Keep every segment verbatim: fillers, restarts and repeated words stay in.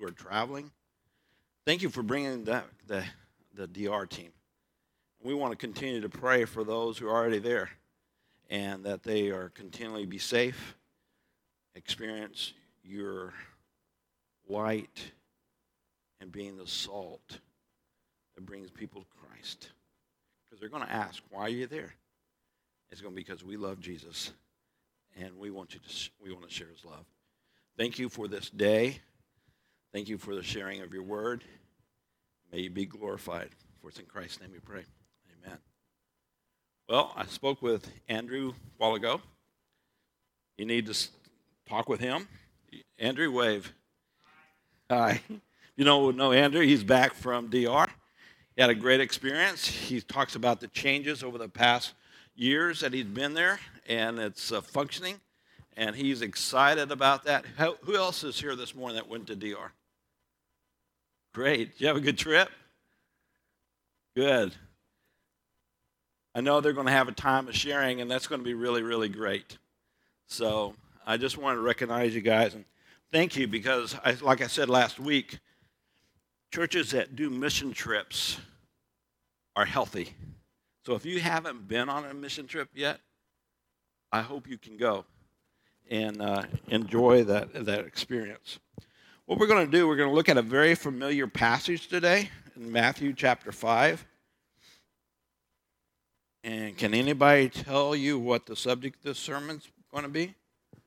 who are traveling. Thank you for bringing that, the, the D R team. We want to continue to pray for those who are already there and that they are continually be safe, experience your light, and being the salt that brings people to Christ. Because they're going to ask, why are you there? It's going to be because we love Jesus, and we want you to we want to share his love. Thank you for this day. Thank you for the sharing of your word. May you be glorified. For it's in Christ's name we pray. Amen. Well, I spoke with Andrew a while ago. You need to talk with him. Andrew, wave. Hi. You know, know Andrew, he's back from D R. He had a great experience. He talks about the changes over the past years that he's been there, and it's uh, functioning, and he's excited about that. How, who else is here this morning that went to D R? Great. Did you have a good trip? Good. I know they're going to have a time of sharing, and that's going to be really, really great. So I just wanted to recognize you guys, and thank you, because I, like I said last week, churches that do mission trips are healthy. So if you haven't been on a mission trip yet, I hope you can go and uh, enjoy that, that experience. What we're going to do, we're going to look at a very familiar passage today in Matthew chapter five. And can anybody tell you what the subject of this sermon's going to be?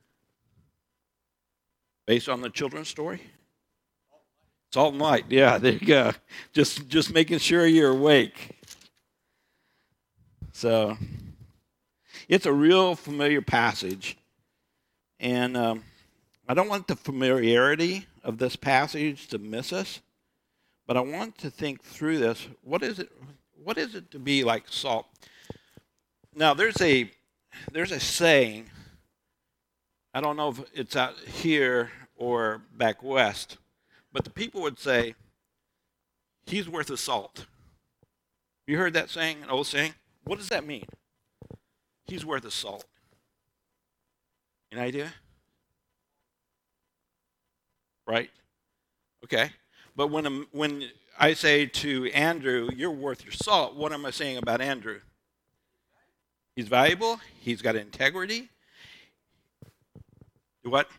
Based on the children's story? Salt and light. Yeah, there you go. Just, just making sure you're awake. So, it's a real familiar passage. And um, I don't want the familiarity of this passage to miss us, but I want to think through this. What is it? What is it to be like salt? Now, there's a there's a saying. I don't know if it's out here or back west, but the people would say, "He's worth his salt." You heard that saying, an old saying? What does that mean? He's worth his salt. Any idea? Right? Okay. But when when I say to Andrew, "You're worth your salt," what am I saying about Andrew? He's valuable. He's got integrity. What?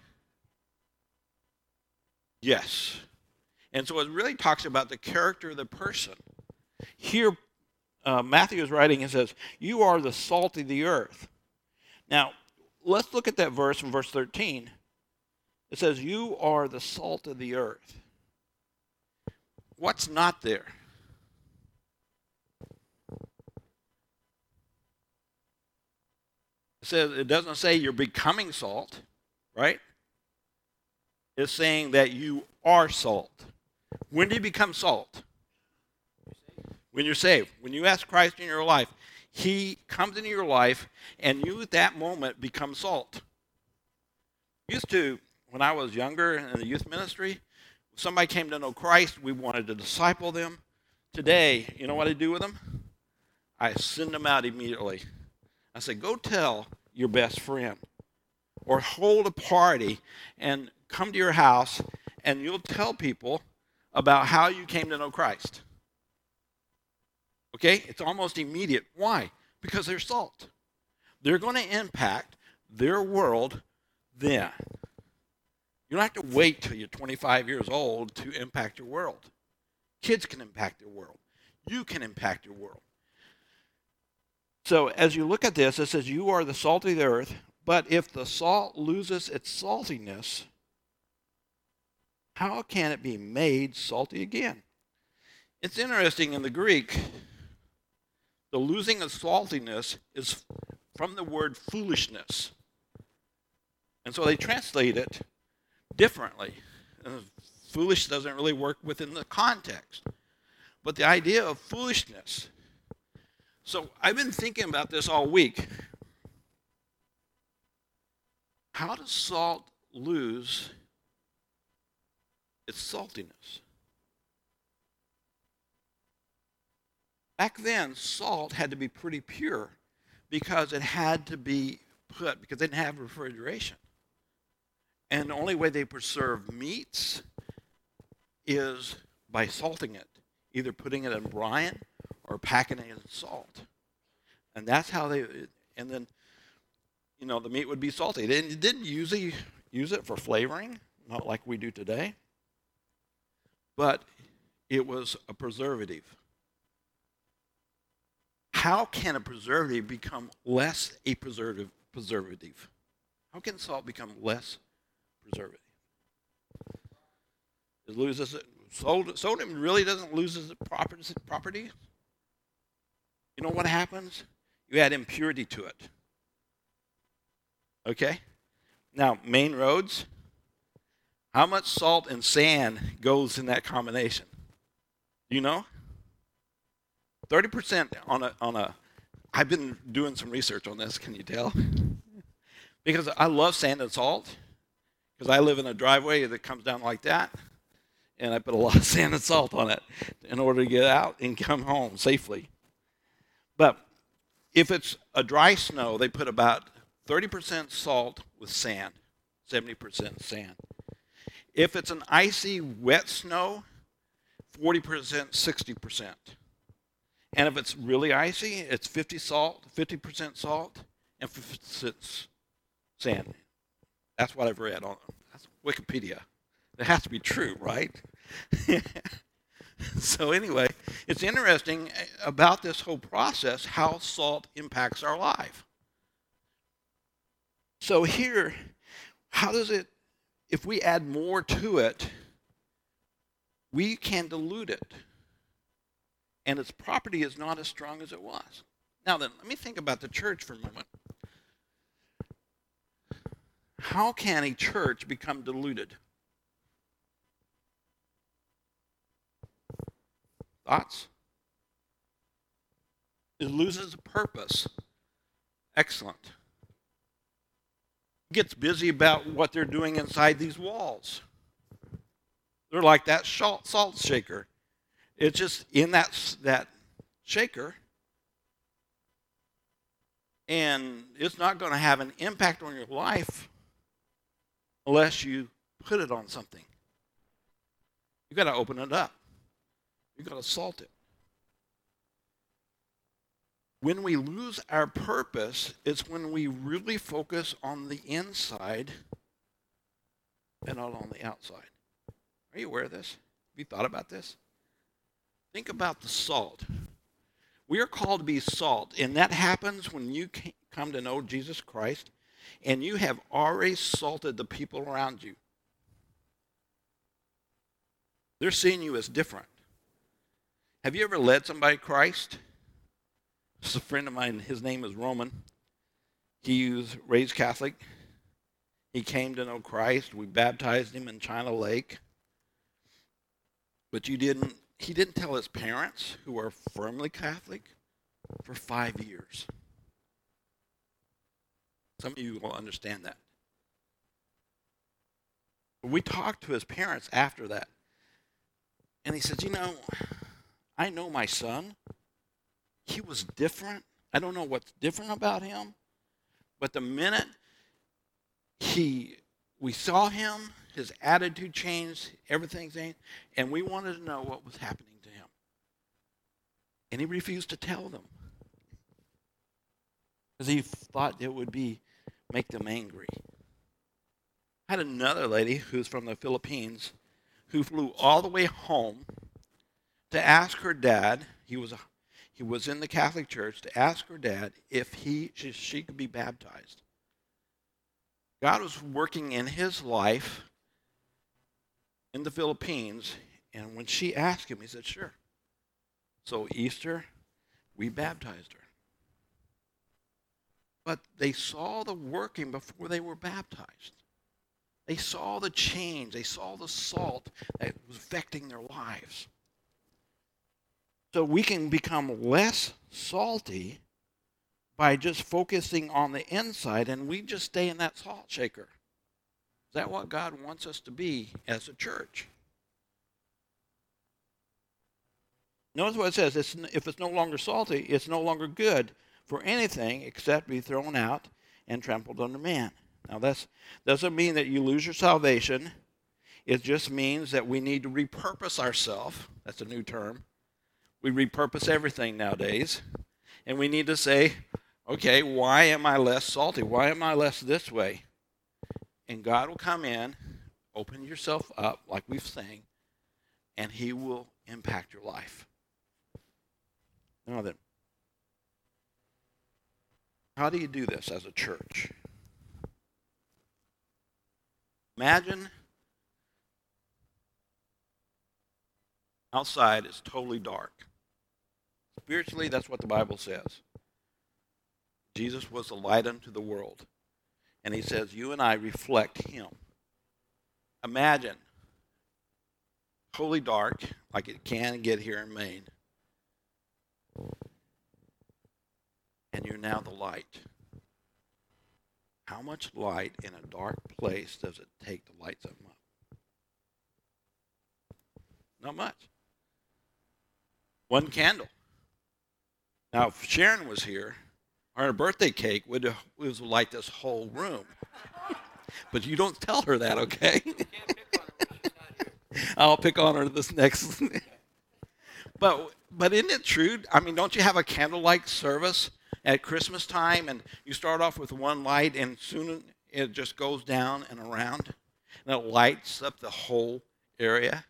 Yes. And so it really talks about the character of the person. Here, uh, Matthew is writing and says, "You are the salt of the earth." Now, let's look at that verse in verse thirteen. It says, "You are the salt of the earth." What's not there? It says, it doesn't say you're becoming salt, right? It's saying that you are salt. When do you become salt? When you're saved. When you ask Christ in your life, he comes into your life, and you at that moment become salt. Used to, when I was younger in the youth ministry, if somebody came to know Christ, we wanted to disciple them. Today, you know what I do with them? I send them out immediately. I say, go tell your best friend, or hold a party and come to your house, and you'll tell people about how you came to know Christ. Okay? It's almost immediate. Why? Because they're salt. They're going to impact their world then. You don't have to wait till you're twenty-five years old to impact your world. Kids can impact their world. You can impact your world. So as you look at this, it says, "You are the salt of the earth, but if the salt loses its saltiness, how can it be made salty again?" It's interesting in the Greek, the losing of saltiness is from the word foolishness. And so they translate it differently. And foolish doesn't really work within the context. But the idea of foolishness. So I've been thinking about this all week. How does salt lose its saltiness? Back then, salt had to be pretty pure because it had to be put, because they didn't have refrigeration. And the only way they preserved meats is by salting it, either putting it in brine or packing it in salt. And that's how they, and then, you know, the meat would be salty. They didn't usually use it for flavoring, not like we do today, but it was a preservative. How can a preservative become less a preservative? preservative? How can salt become less preservative? It loses it. Sodium really doesn't lose its property. You know what happens? You add impurity to it. Okay? Now, main roads, how much salt and sand goes in that combination? You know? thirty percent on a, on a, I've been doing some research on this, can you tell? Because I love sand and salt, because I live in a driveway that comes down like that, and I put a lot of sand and salt on it in order to get out and come home safely. But if it's a dry snow, they put about thirty percent salt with sand, seventy percent sand. If it's an icy, wet snow, forty percent, sixty percent. And if it's really icy, it's fifty salt, fifty percent salt, and fifty percent sand. That's what I've read on that's Wikipedia. It has to be true, right? So anyway, it's interesting about this whole process, how salt impacts our life. So here, how does it, if we add more to it, we can dilute it. And its property is not as strong as it was. Now then, let me think about the church for a moment. How can a church become diluted? Thoughts? It loses purpose. Excellent. Gets busy about what they're doing inside these walls. They're like that salt shaker. It's just in that, that shaker, and it's not going to have an impact on your life unless you put it on something. You've got to open it up. You've got to salt it. When we lose our purpose, it's when we really focus on the inside and not on the outside. Are you aware of this? Have you thought about this? Think about the salt. We are called to be salt, and that happens when you come to know Jesus Christ, and you have already salted the people around you. They're seeing you as different. Have you ever led somebody to Christ? This is a friend of mine. His name is Roman. He was raised Catholic. He came to know Christ. We baptized him in China Lake. But you didn't. He didn't tell his parents, who are firmly Catholic, for five years. Some of you will understand that. But we talked to his parents after that. And he said, you know, I know my son. He was different. I don't know what's different about him. But the minute he, we saw him, his attitude changed, everything changed, and we wanted to know what was happening to him. And he refused to tell them. Because he thought it would be, make them angry. I had another lady who's from the Philippines who flew all the way home to ask her dad, he was a, he was in the Catholic Church, to ask her dad if he she, she could be baptized. God was working in his life in the Philippines, and when she asked him, he said, sure. So Easter, we baptized her. But they saw the working before they were baptized. They saw the change. They saw the salt that was affecting their lives. So we can become less salty by just focusing on the inside, and we just stay in that salt shaker. Is that what God wants us to be as a church? Notice what it says. It's, if it's no longer salty, it's no longer good for anything except be thrown out and trampled under man. Now, that doesn't mean that you lose your salvation. It just means that we need to repurpose ourselves. That's a new term. We repurpose everything nowadays. And we need to say, okay, why am I less salty? Why am I less this way? And God will come in, open yourself up like we've sang, and he will impact your life. Now then, how do you do this as a church? Imagine outside is totally dark. Spiritually, that's what the Bible says. Jesus was the light unto the world. And he says, you and I reflect him. Imagine, totally dark, like it can get here in Maine. And you're now the light. How much light in a dark place does it take to light something up? Not much. One candle. Now, if Sharon was here, our birthday cake would, would light this whole room. But you don't tell her that, okay? I'll pick on her this next. but but isn't it true? I mean, don't you have a candlelight service at Christmas time, and you start off with one light, and soon it just goes down and around, and it lights up the whole area?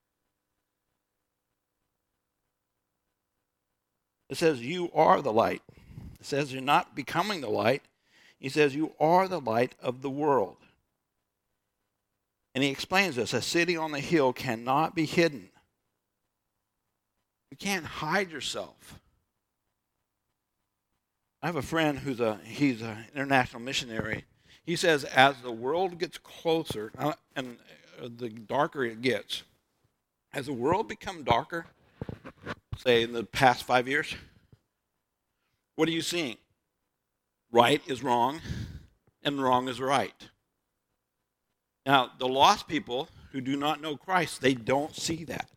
It says you are the light. It says you're not becoming the light. He says you are the light of the world. And he explains this. A city on the hill cannot be hidden. You can't hide yourself. I have a friend who's a he's an international missionary. He says as the world gets closer, and the darker it gets, as the world becomes darker, say in the past five years, what are you seeing? Right is wrong, and wrong is right. Now, the lost people who do not know Christ, they don't see that.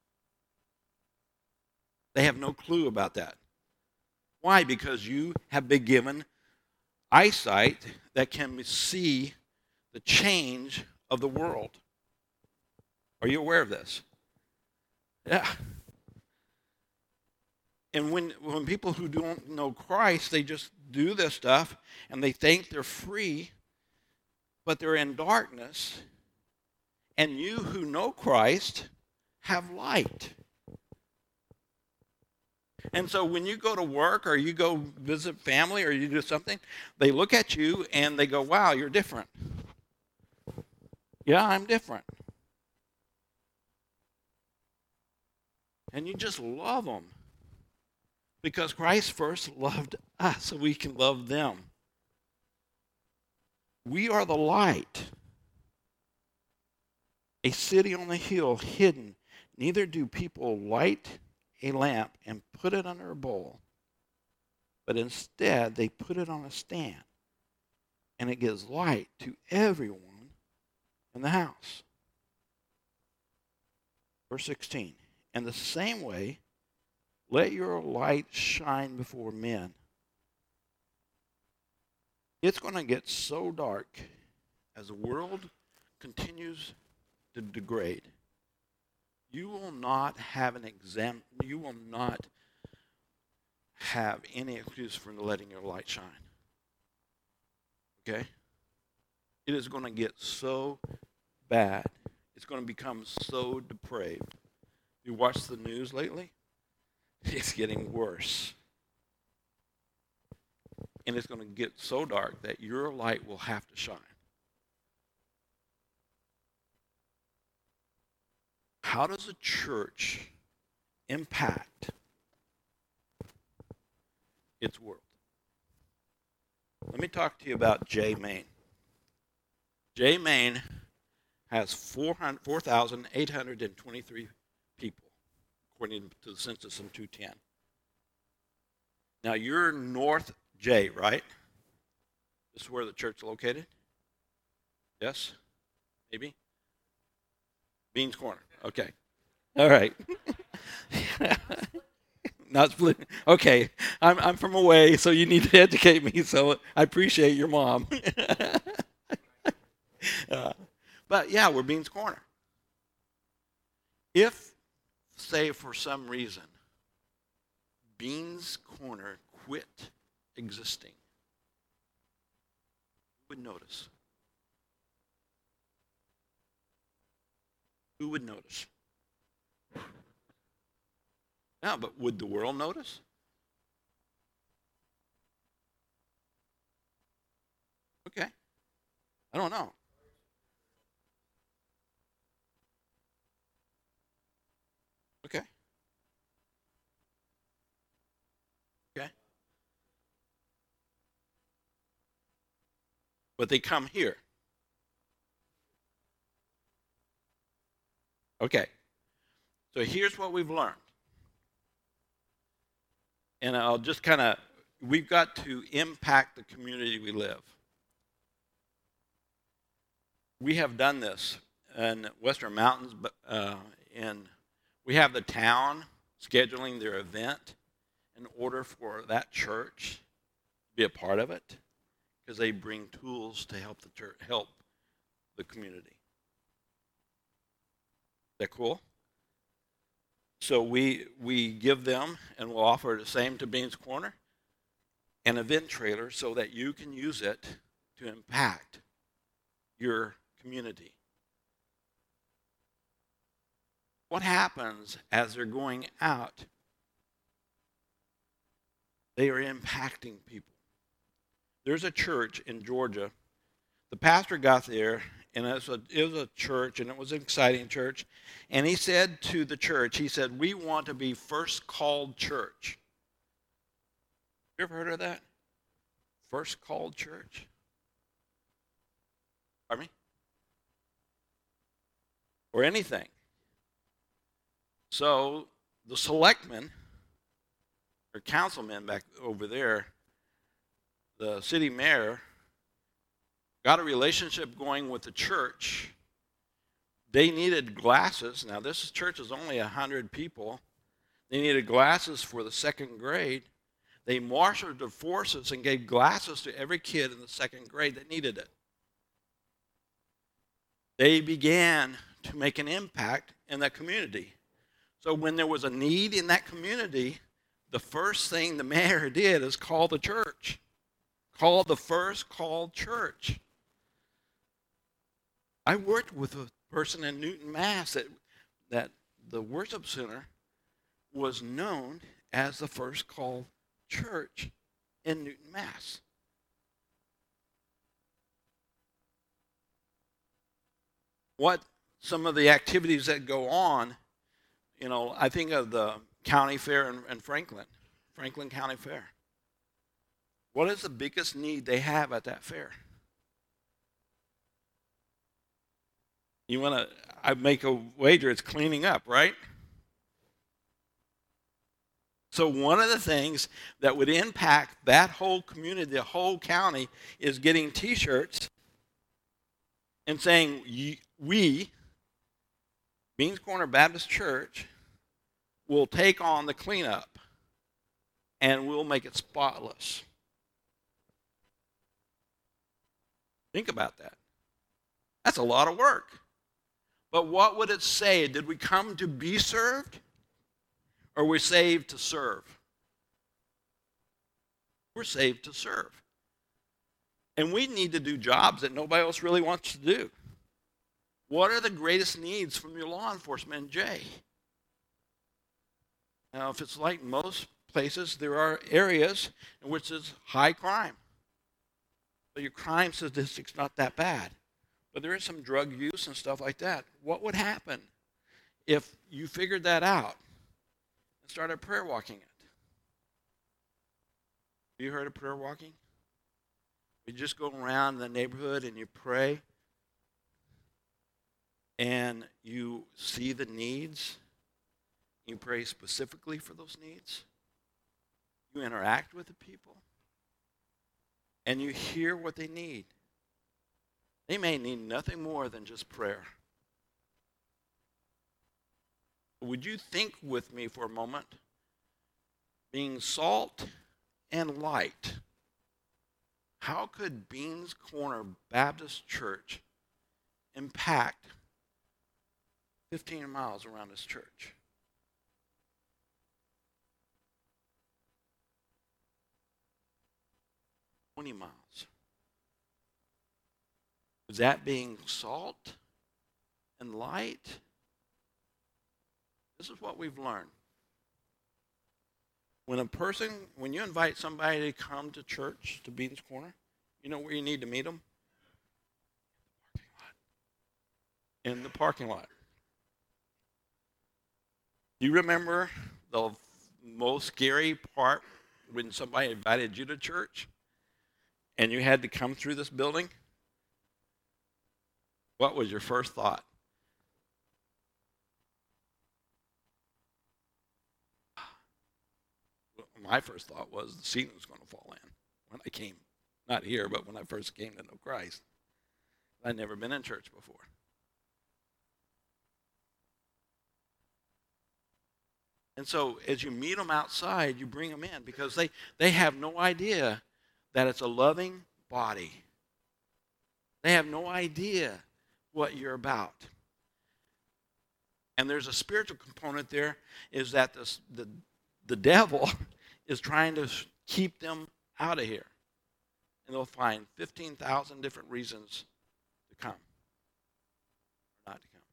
They have no clue about that. Why? Because you have been given eyesight that can see the change of the world. Are you aware of this? Yeah. And when, when people who don't know Christ, they just do this stuff, and they think they're free, but they're in darkness. And you who know Christ have light. And so when you go to work or you go visit family or you do something, they look at you and they go, wow, you're different. Yeah, I'm different. And you just love them. Because Christ first loved us, so we can love them. We are the light. A city on the hill hidden. Neither do people light a lamp and put it under a bowl, but instead they put it on a stand, and it gives light to everyone in the house. Verse sixteen, in the same way, let your light shine before men. It's going to get so dark as the world continues to degrade. You will not have an exam. You will not have any excuse for letting your light shine. Okay? It is going to get so bad. It's going to become so depraved. You watched the news lately? It's getting worse. And it's going to get so dark that your light will have to shine. How does a church impact its world? Let me talk to you about J Maine. J Maine has four thousand eight hundred twenty-three people, according to the census in two ten. Now, you're North J, right? This is where the church is located? Yes? Maybe? Beans Corner. Okay. All right. Not split. Okay. I'm I'm from away, so you need to educate me. So I appreciate your mom. uh, but yeah, we're Beans Corner. If, say, for some reason, Beans Corner quit existing, who would notice? Who would notice? No, but would the world notice? Okay. I don't know. Okay. Okay. But they come here. Okay. So here's what we've learned. And I'll just kind of, we've got to impact the community we live. We have done this in Western Mountains, but uh, in we have the town scheduling their event in order for that church to be a part of it, because they bring tools to help the church, help the community. Is that cool? So we we give them, and we'll offer the same to Beans Corner, an event trailer so that you can use it to impact your community. What happens as they're going out? They are impacting people. There's a church in Georgia. The pastor got there, and it was, a, it was a church, and it was an exciting church. And he said to the church, he said, we want to be first called church. You ever heard of that? First called church? Pardon me? Or anything. So the selectmen, or councilmen back over there, the city mayor, got a relationship going with the church. They needed glasses. Now, this church is only one hundred people. They needed glasses for the second grade. They marshaled their forces and gave glasses to every kid in the second grade that needed it. They began to make an impact in that community. So when there was a need in that community, the first thing the mayor did is call the church. Call the first called church. I worked with a person in Newton, Mass. that, that the worship center was known as the first called church in Newton, Mass. What some of the activities that go on, you know, I think of the county fair in, in Franklin, Franklin County Fair. What is the biggest need they have at that fair? You want to, I make a wager, it's cleaning up, right? So one of the things that would impact that whole community, the whole county, is getting T-shirts and saying, we, Beans Corner Baptist Church, will take on the cleanup and we'll make it spotless. Think about that. That's a lot of work. But what would it say? Did we come to be served? Or we're saved to serve? We're saved to serve. And we need to do jobs that nobody else really wants to do. What are the greatest needs from your law enforcement, Jay? Now, if it's like most places, there are areas in which there's high crime. But your crime statistic's not that bad. But there is some drug use and stuff like that. What would happen if you figured that out and started prayer walking it? Have you heard of prayer walking? You just go around the neighborhood and you pray and you see the needs. You pray specifically for those needs. You interact with the people and you hear what they need. They may need nothing more than just prayer. Would you think with me for a moment? Being salt and light, how could Beans Corner Baptist Church impact fifteen miles around this church. twenty miles. Is that being salt and light? This is what we've learned. When a person, when you invite somebody to come to church, to Beaton's Corner, you know where you need to meet them? In the parking lot. You remember the most scary part when somebody invited you to church and you had to come through this building? What was your first thought? My first thought was the ceiling was going to fall in when I came, not here, but when I first came to know Christ. I'd never been in church before. And so as you meet them outside, you bring them in because they, they have no idea that it's a loving body. They have no idea what you're about. And there's a spiritual component there, is that the, the, the devil is trying to keep them out of here. And they'll find fifteen thousand different reasons to come or not to come.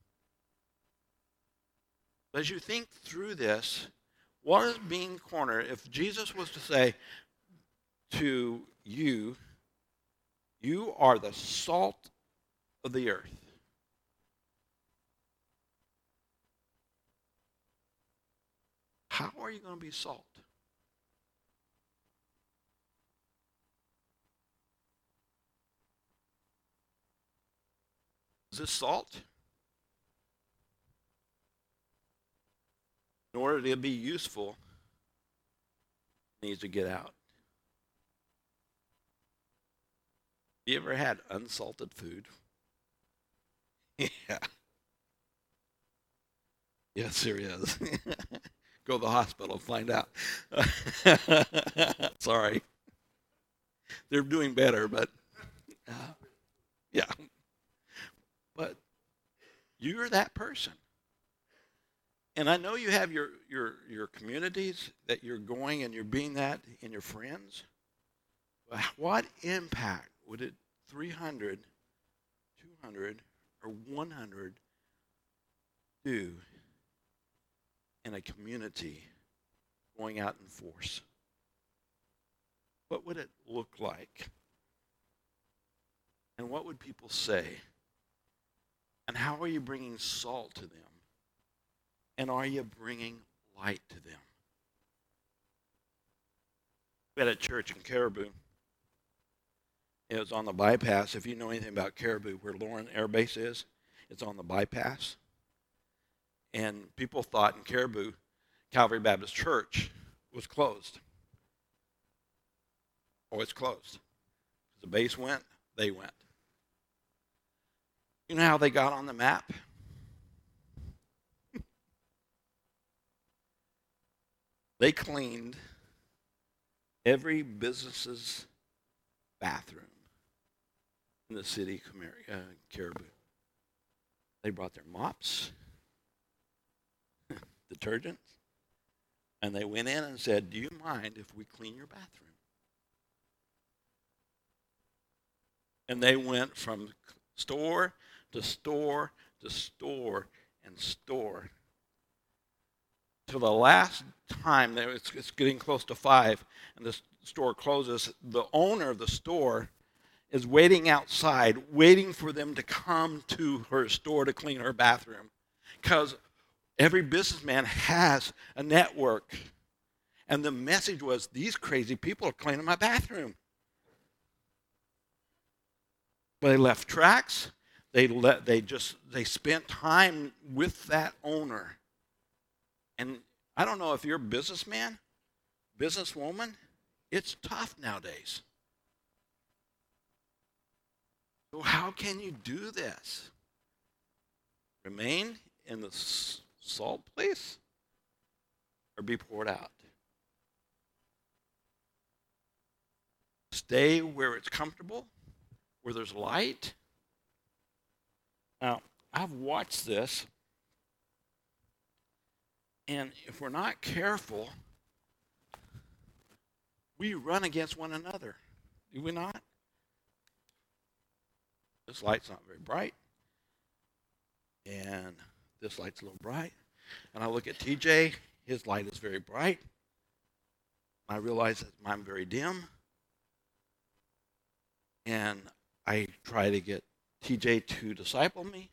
As you think through this, what is being cornered? If Jesus was to say to you, you are the salt of the earth. How are you going to be salt? Is this salt? In order to be useful, it needs to get out. You ever had unsalted food? Yeah. Yes, there is. Go to the hospital and find out. Sorry. They're doing better, but uh, yeah. But you're that person. And I know you have your, your, your communities that you're going and you're being that in your friends. But what impact would it three hundred, two hundred, or one hundred do in a community going out in force? What would it look like? And what would people say? And how are you bringing salt to them? And are you bringing light to them? We had a church in Caribou. It was on the bypass. If you know anything about Caribou, where Lauren Air Base is, it's on the bypass. And people thought in Caribou, Calvary Baptist Church was closed. Oh, it's closed. The base went, they went. You know how they got on the map? They cleaned every business's bathroom in the city of uh, Caribou. They brought their mops, detergents, and they went in and said, "Do you mind if we clean your bathroom?" And they went from store to store to store and store. Till the last time, it's, it's getting close to five, and the store closes, the owner of the store is waiting outside, waiting for them to come to her store to clean her bathroom. Because every businessman has a network. And the message was, these crazy people are cleaning my bathroom. But they left tracks. They let they just they spent time with that owner. And I don't know if you're a businessman, businesswoman, it's tough nowadays. So how can you do this? Remain in the salt place or be poured out? Stay where it's comfortable, where there's light. Now, I've watched this And if we're not careful, we run against one another. Do we not? This light's not very bright. And this light's a little bright. And I look at T J, his light is very bright. I realize that mine's very dim. And I try to get T J to disciple me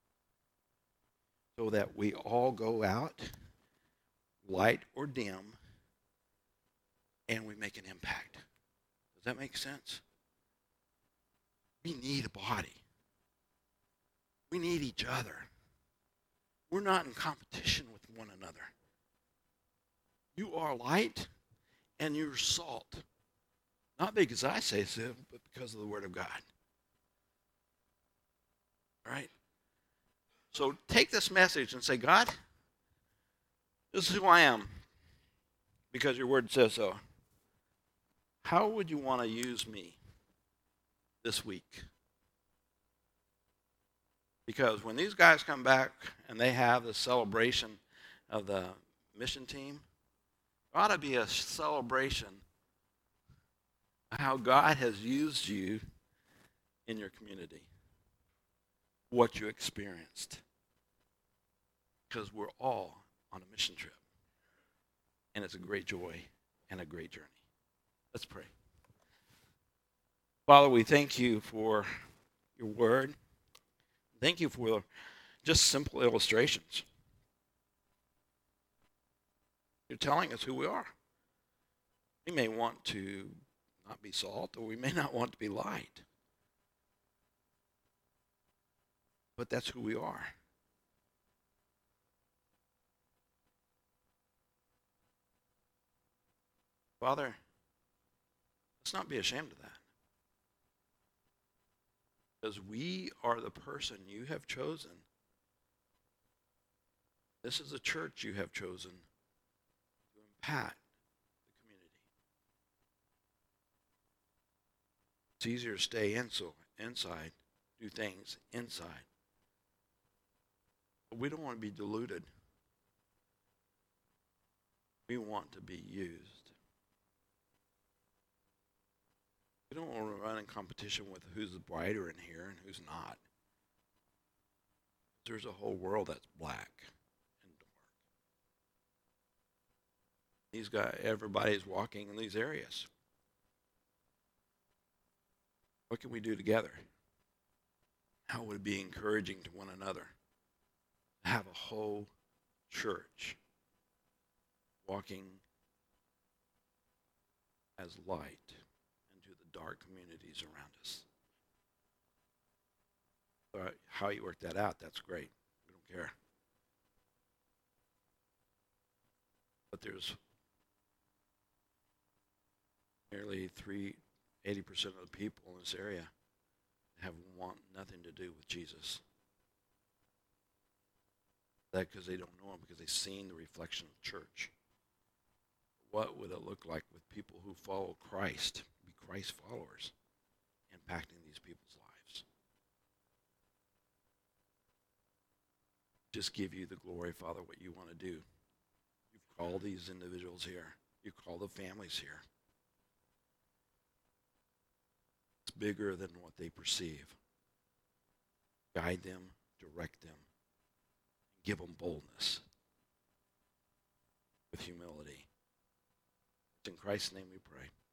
so that we all go out, light or dim, and we make an impact. Does that make sense? We need a body. We need each other. We're not in competition with one another. You are light and you're salt. Not because I say so, but because of the Word of God. All right? So take this message and say, God, this is who I am because your Word says so. How would you want to use me this week? Because when these guys come back and they have the celebration of the mission team, there ought to be a celebration of how God has used you in your community, what you experienced. Because we're all on a mission trip. And it's a great joy and a great journey. Let's pray. Father, we thank you for your word. Thank you for just simple illustrations. You're telling us who we are. We may want to not be salt, or we may not want to be light. But that's who we are. Father, let's not be ashamed of that. Because we are the person you have chosen. This is a church you have chosen to impact the community. It's easier to stay inside, do things inside. But we don't want to be deluded. We want to be used. We don't want to run in competition with who's brighter in here and who's not. There's a whole world that's black and dark. These guys, everybody's walking in these areas. What can we do together? How would it be encouraging to one another to have a whole church walking as light dark communities around us? All right, how you work that out, that's great. We don't care. But there's nearly three, eighty percent of the people in this area have want nothing to do with Jesus. That because they don't know him, because they've seen the reflection of church. What would it look like with people who follow Christ? Christ followers impacting these people's lives. Just give you the glory, Father, what you want to do. You've called these individuals here. You call the families here. It's bigger than what they perceive. Guide them, direct them, give them boldness with humility. It's in Christ's name we pray.